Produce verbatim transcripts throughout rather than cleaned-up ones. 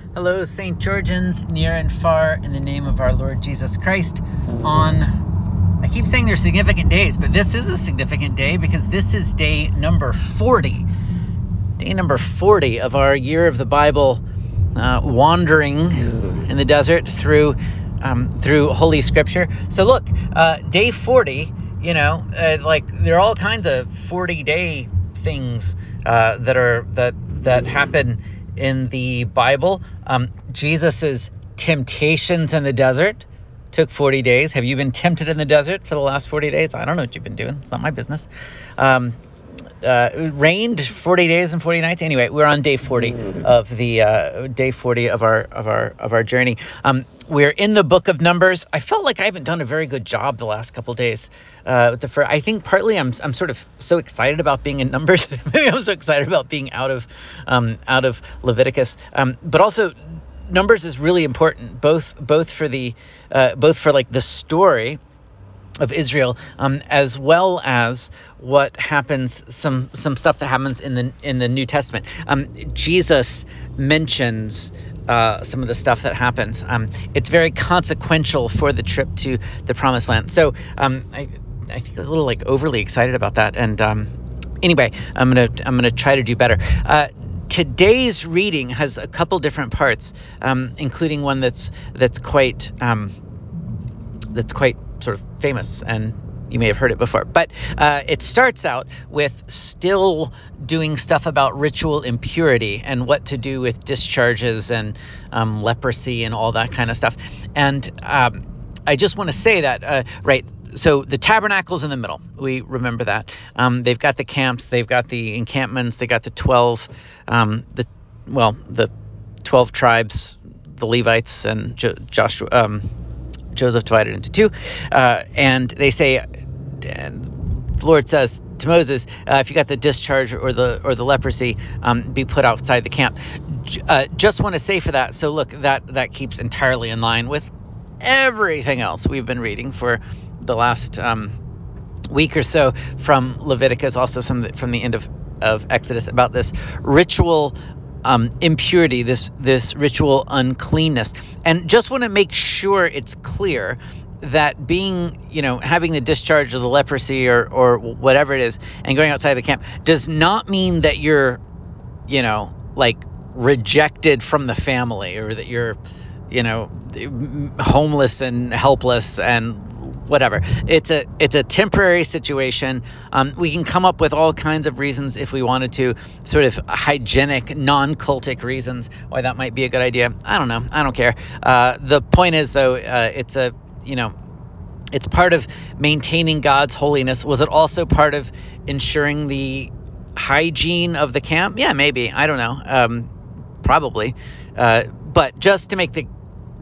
Hello, Saint Georgians, near and far, in the name of our Lord Jesus Christ. On, I keep saying they're significant days, but this is a significant day because this is day number forty. Day number forty of our Year of the Bible uh, wandering in the desert through um, through Holy Scripture. So look, uh, day forty, you know, uh, like there are all kinds of forty-day things uh, that are that that happen in the Bible. Um, Jesus's temptations in the desert took forty days. Have you been tempted in the desert for the last forty days? I don't know what you've been doing. It's not my business. Um, uh, it rained forty days and forty nights. Anyway, we're on day forty of the uh, day forty of our of our of our journey. Um, we're in the book of Numbers. I felt like I haven't done a very good job the last couple days. Uh, with the fir- I think partly I'm I'm sort of so excited about being in Numbers. Maybe I'm so excited about being out of um, out of Leviticus. Um, but also Numbers is really important, both both for the uh, both for like the story of Israel, um, as well as what happens, some some stuff that happens in the in the New Testament. Um, Jesus mentions uh, some of the stuff that happens. Um, it's very consequential for the trip to the Promised Land. So um, I I think I was a little like overly excited about that. And um, anyway, I'm gonna I'm gonna try to do better. Uh, Today's reading has a couple different parts, um, including one that's that's quite um, that's quite sort of famous, and you may have heard it before. But uh, it starts out with still doing stuff about ritual impurity and what to do with discharges and um, leprosy and all that kind of stuff. And um, I just want to say that, uh, right, so the tabernacle's in the middle. We remember that. Um, they've got the camps, they've got the encampments, they got the twelve, um, the well, the twelve tribes, the Levites and jo- Joshua. Um, Joseph divided into two, uh, and they say, and the Lord says to Moses, uh, if you got the discharge or the or the leprosy, um, be put outside the camp. Uh, just want to say for that, so look, that that keeps entirely in line with everything else we've been reading for the last um, week or so from Leviticus, also some from the end of, of Exodus, about this ritual um, impurity, this this ritual uncleanness. And just want to make sure it's clear that being, you know, having the discharge of the leprosy or or whatever it is and going outside the camp does not mean that you're, you know, like rejected from the family, or that you're, you know, homeless and helpless and whatever. It's a it's a temporary situation. Um, we can come up with all kinds of reasons if we wanted to, sort of hygienic, non-cultic reasons why that might be a good idea. I don't know. I don't care. Uh, the point is, though, uh, it's a, you know, it's part of maintaining God's holiness. Was it also part of ensuring the hygiene of the camp? Yeah, maybe. I don't know. Um, probably. Uh, but just to make the,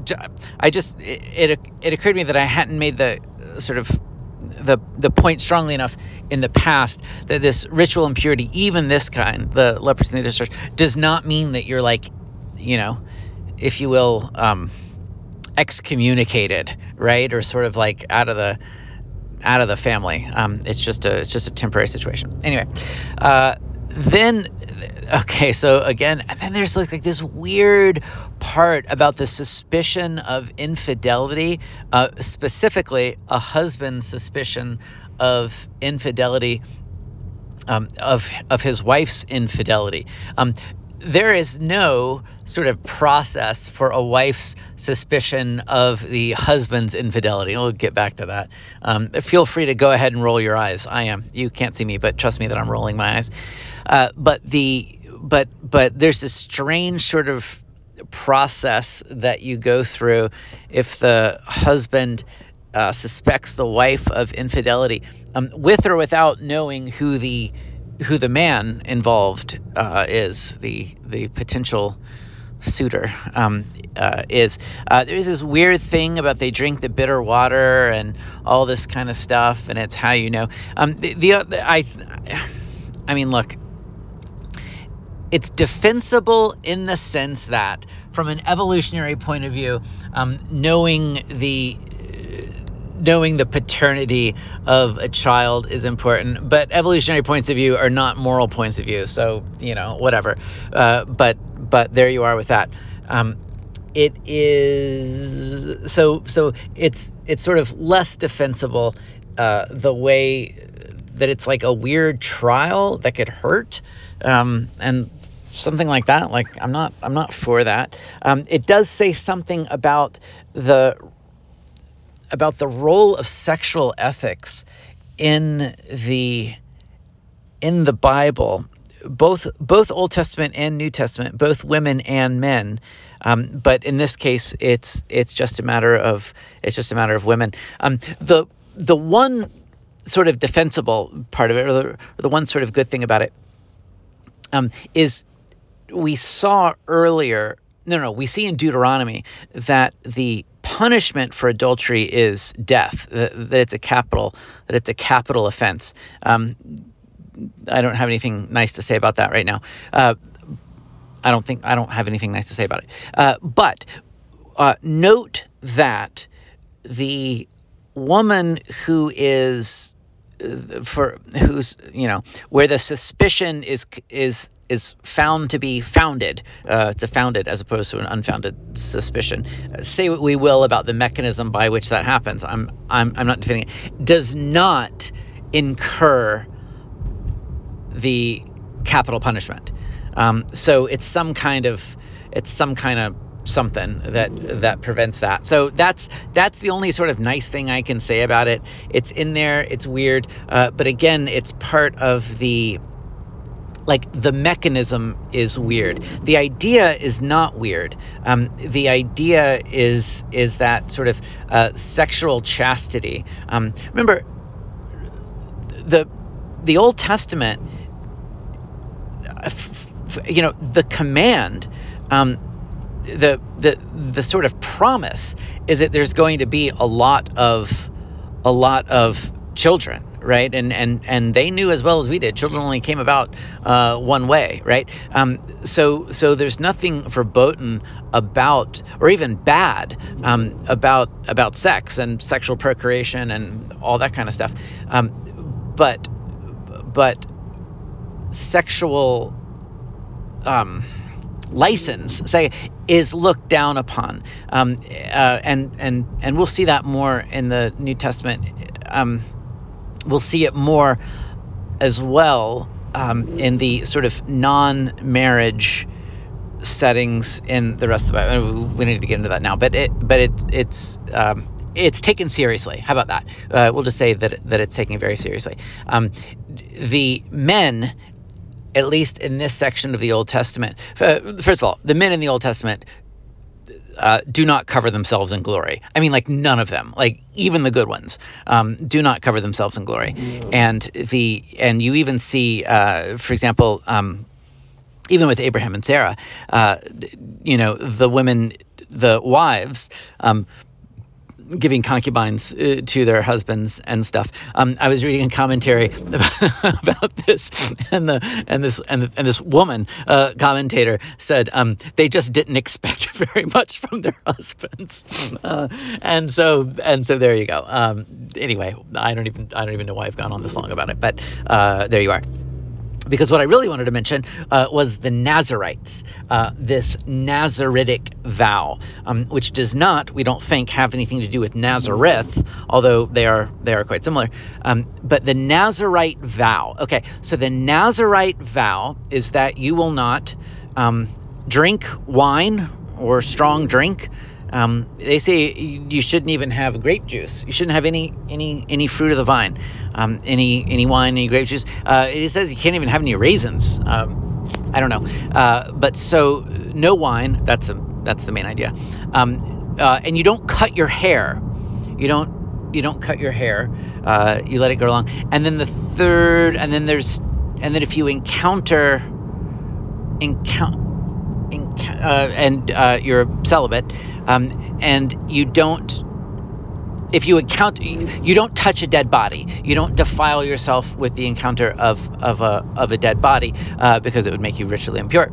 I just, it, it it occurred to me that I hadn't made the sort of the the point strongly enough in the past that this ritual impurity, even this kind, the leprosy and the discharge, does not mean that you're like, you know, if you will, um, excommunicated, right? Or sort of like out of the out of the family. Um, it's just a it's just a temporary situation. Anyway, uh, then okay, so again, and then there's like, like this weird part about the suspicion of infidelity, uh, specifically a husband's suspicion of infidelity, um, of of his wife's infidelity. Um, there is no sort of process for a wife's suspicion of the husband's infidelity. We'll get back to that. Um, feel free to go ahead and roll your eyes. I am. You can't see me, but trust me that I'm rolling my eyes. Uh, but the but but there's this strange sort of process that you go through if the husband uh, suspects the wife of infidelity, um, with or without knowing who the who the man involved uh, is, the the potential suitor um, uh, is. Uh, there's this weird thing about they drink the bitter water and all this kind of stuff, and it's how you know. Um, the, the I I mean, look. It's defensible in the sense that, from an evolutionary point of view, um, knowing the knowing the paternity of a child is important. But evolutionary points of view are not moral points of view. So, you know, whatever. Uh, but but there you are with that. Um, it is so so it's it's sort of less defensible uh, the way that it's like a weird trial that could hurt, um, and something like that. Like I'm not I'm not for that. Um, it does say something about the about the role of sexual ethics in the in the Bible, both both Old Testament and New Testament, both women and men. Um, but in this case, it's it's just a matter of it's just a matter of women. Um, the the one sort of defensible part of it, or the, or the one sort of good thing about it, um, is we saw earlier. No, no, we see in Deuteronomy that the punishment for adultery is death. That, that it's a capital that it's a capital offense. Um, I don't have anything nice to say about that right now. Uh, I don't think I don't have anything nice to say about it. Uh, but uh, note that the woman who is uh, for who's you know where the suspicion is is is found to be founded. Uh, it's a founded as opposed to an unfounded suspicion. Uh, say what we will about the mechanism by which that happens. I'm I'm I'm not defending it. Does not incur the capital punishment. Um, so it's some kind of it's some kind of something that that prevents that. So that's that's the only sort of nice thing I can say about it. It's in there. It's weird, uh, but again, it's part of the like the mechanism is weird. The idea is not weird. Um, the idea is is that sort of uh, sexual chastity. Um, remember the the Old Testament. You know, the command, um, the the the sort of promise is that there's going to be a lot of a lot of children, right? And and and they knew as well as we did, children only came about uh, one way, right? Um, so so there's nothing verboten about, or even bad um, about about sex and sexual procreation and all that kind of stuff. Um, but but sexual um, license, say, is looked down upon, um, uh, and and and we'll see that more in the New Testament. Um, we'll see it more as well um, in the sort of non-marriage settings in the rest of the Bible. We need to get into that now, but it but it it's um, it's taken seriously. How about that? Uh, we'll just say that that it's taken very seriously. Um, the men, at least in this section of the Old Testament, uh, first of all, the men in the Old Testament uh, do not cover themselves in glory. I mean, like none of them, like even the good ones, um, do not cover themselves in glory. Mm. And the and you even see, uh, for example, um, even with Abraham and Sarah, uh, you know, the women, the wives, um, giving concubines uh, to their husbands and stuff. Um, I was reading a commentary about, about this, and the and this and, and this woman uh, commentator said um, they just didn't expect very much from their husbands, uh, and so and so there you go. Um, anyway, I don't even I don't even know why I've gone on this long about it, but uh, there you are. Because what I really wanted to mention uh, was the Nazarites, uh, this Nazaritic vow, um, which does not, we don't think, have anything to do with Nazareth, although they are they are quite similar. Um, but the Nazarite vow. Okay, so the Nazarite vow is that you will not um, drink wine or strong drink. Um, they say you shouldn't even have grape juice. You shouldn't have any any any fruit of the vine, um, any any wine, any grape juice. Uh, it says you can't even have any raisins. Um, I don't know, uh, but so no wine. That's a that's the main idea. Um, uh, and you don't cut your hair. You don't you don't cut your hair. Uh, you let it grow long. And then the third, and then there's and then if you encounter encounter. Uh, and uh, you're celibate, um, and you don't, if you encounter, you don't touch a dead body. You don't defile yourself with the encounter of of a of a dead body, uh, because it would make you ritually impure.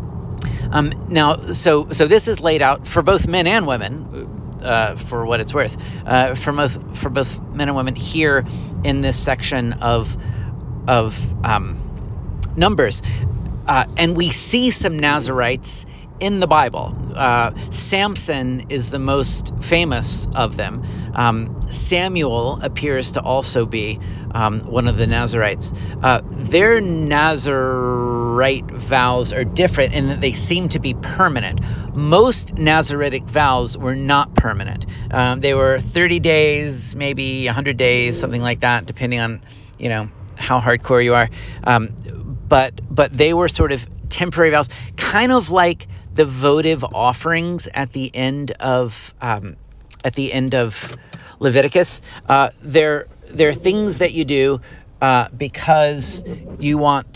Um, now, so so this is laid out for both men and women, uh, for what it's worth, uh, for both for both men and women here in this section of of um, Numbers, uh, and we see some Nazarites in the Bible. Uh, Samson is the most famous of them. Um, Samuel appears to also be um, one of the Nazarites. Uh, their Nazarite vows are different in that they seem to be permanent. Most Nazaritic vows were not permanent. Um, they were thirty days, maybe one hundred days, something like that, depending on, you know, how hardcore you are. Um, but but they were sort of temporary vows, kind of like the votive offerings at the end of um, at the end of Leviticus. Uh, they're they're things that you do uh, because you want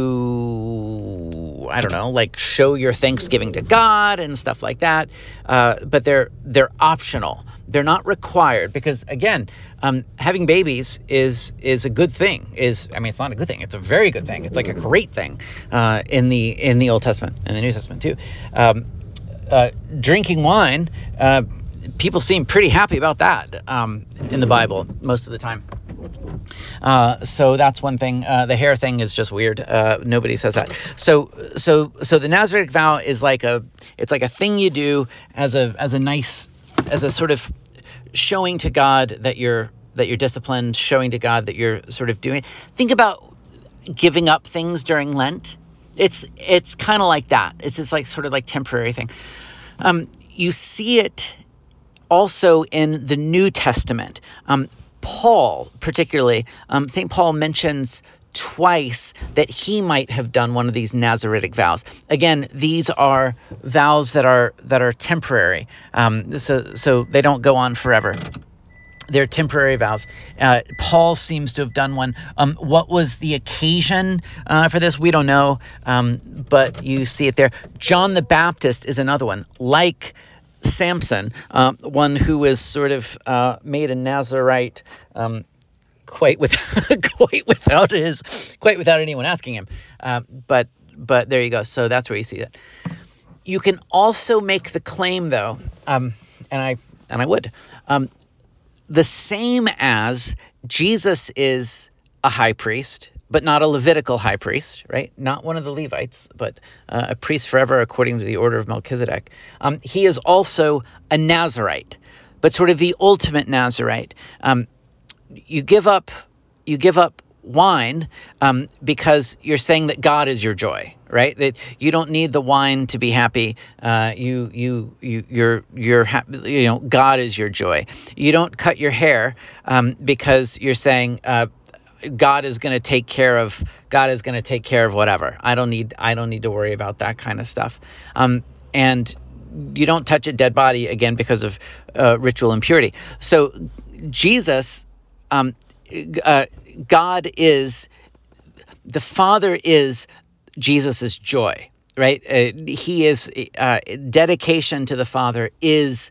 to, I don't know, like show your thanksgiving to God and stuff like that. Uh, but they're they're optional. They're not required because, again, um, having babies is is a good thing. Is I mean, it's not a good thing. It's a very good thing. It's like a great thing uh, in the in the Old Testament and the New Testament too. Um, uh, drinking wine, uh, people seem pretty happy about that um, in the Bible most of the time. Uh, so that's one thing. Uh, the hair thing is just weird. Uh, nobody says that. So, so, so the Nazaritic vow is like a, it's like a thing you do as a, as a nice, as a sort of showing to God that you're, that you're disciplined, showing to God that you're sort of doing. Think about giving up things during Lent. It's, it's kind of like that. It's just like sort of like temporary thing. Um, you see it also in the New Testament. Um, Paul, particularly, um, Saint Paul mentions twice that he might have done one of these Nazaritic vows. Again, these are vows that are that are temporary, um, so so they don't go on forever. They're temporary vows. Uh, Paul seems to have done one. Um, what was the occasion uh, for this? We don't know, um, but you see it there. John the Baptist is another one, like Samson, uh, one who is sort of uh, made a Nazarite um, quite with quite without his quite without anyone asking him. Uh, but but there you go. So that's where you see it. You can also make the claim, though, um, and I and I would. Um, The same as Jesus is a high priest, but not a Levitical high priest, right? Not one of the Levites, but uh, a priest forever according to the order of Melchizedek. Um, he is also a Nazarite, but sort of the ultimate Nazarite. Um, you give up, you give up wine um, because you're saying that God is your joy, right? That you don't need the wine to be happy. Uh, you you you you're you're happy. You know, God is your joy. You don't cut your hair um, because you're saying uh, God is going to take care of God is going to take care of whatever. I don't need I don't need to worry about that kind of stuff. Um, and you don't touch a dead body again because of uh, ritual impurity. So Jesus. Um, uh, God is, the Father is Jesus's joy, right? Uh, he is, uh, dedication to the Father is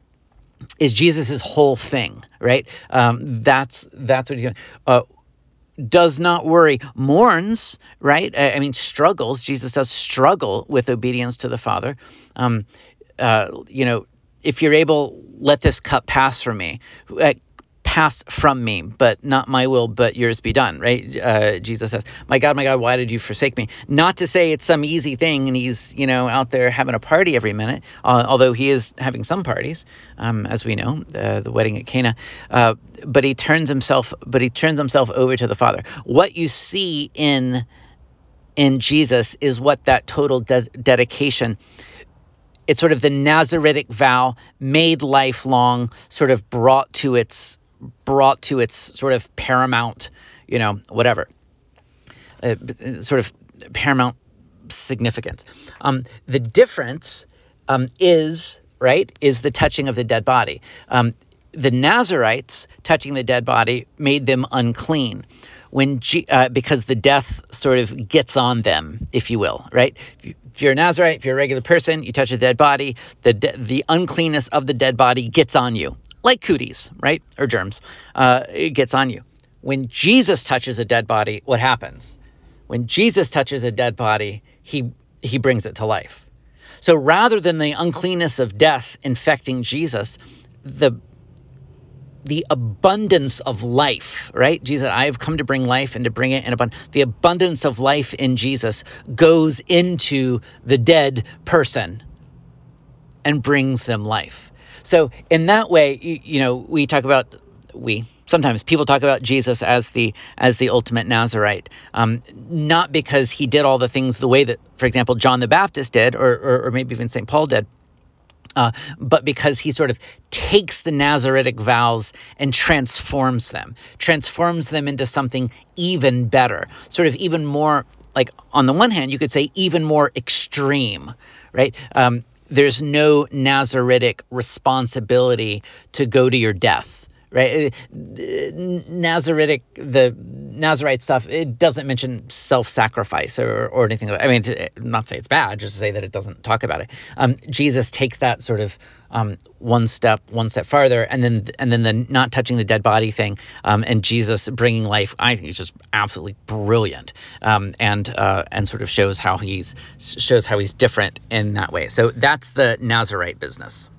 is Jesus's whole thing, right? Um, that's that's what he's doing. Uh, does not worry, mourns, right? I, I mean, struggles. Jesus does struggle with obedience to the Father. Um, uh, you know, if you're able, let this cup pass from me. Uh, pass from me, but not my will, but yours be done, right? Uh, Jesus says, my God, my God, why did you forsake me? Not to say it's some easy thing and he's, you know, out there having a party every minute, uh, although he is having some parties, um, as we know, uh, the wedding at Cana, uh, but he turns himself, but he turns himself over to the Father. What you see in, in Jesus is what that total de- dedication, it's sort of the Nazaritic vow made lifelong, sort of brought to its brought to its sort of paramount, you know, whatever, uh, sort of paramount significance. Um, the difference um, is, right, is the touching of the dead body. Um, the Nazarites touching the dead body made them unclean. When G, uh, because the death sort of gets on them, if you will, right? If, you, if you're a Nazarite, if you're a regular person, you touch a dead body, the de- the uncleanness of the dead body gets on you, like cooties, right, or germs. Uh, it gets on you. When Jesus touches a dead body, what happens? When Jesus touches a dead body, he he brings it to life. So rather than the uncleanness of death infecting Jesus, the the abundance of life, right? Jesus, I have come to bring life and to bring it in abundance. The abundance of life in Jesus goes into the dead person and brings them life. So in that way, you, you know, we talk about, we, sometimes people talk about Jesus as the as the ultimate Nazirite, um, not because he did all the things the way that, for example, John the Baptist did, or or, or maybe even Saint Paul did, uh, but because he sort of takes the Nazaritic vows and transforms them, transforms them into something even better, sort of even more, like, on the one hand, you could say even more extreme, right? Um, there's no Nazaritic responsibility to go to your death, right? Nazaritic, the Nazirite stuff, it doesn't mention self-sacrifice or, or anything. I mean, to, not say it's bad, just to say that it doesn't talk about it. Um, Jesus takes that sort of um, one step, one step farther, and then and then the not touching the dead body thing, um, and Jesus bringing life. I think it's just absolutely brilliant, um, and uh, and sort of shows how he's shows how he's different in that way. So that's the Nazirite business.